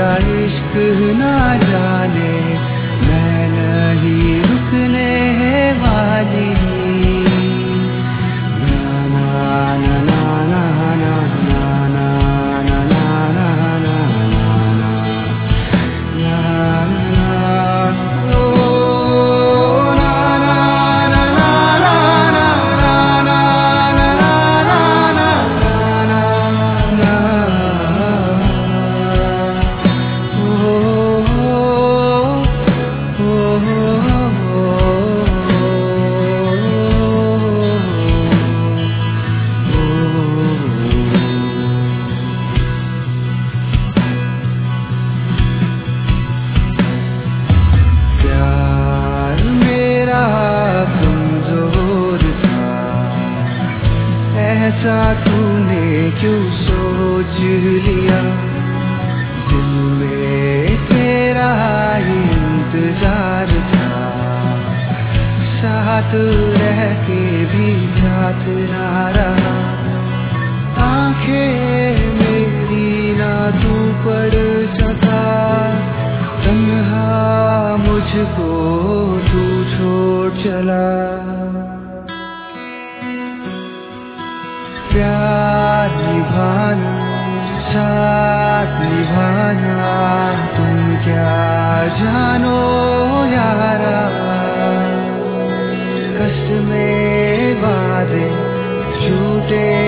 तेरा इश्क ना जाने मैं नहीं रुकने वाली। ऐसा तूने क्यों सोच लिया, दिल में तेरा इंतजार था, साथ रह के भी साथ ना रहा। आंखें मेरी ना तू पढ़ सका, तन्हा मुझको तू छोड़ चला। प्यार निभाना साथ निभाना तुम क्या जानो यारा, कसमें वादे झूठे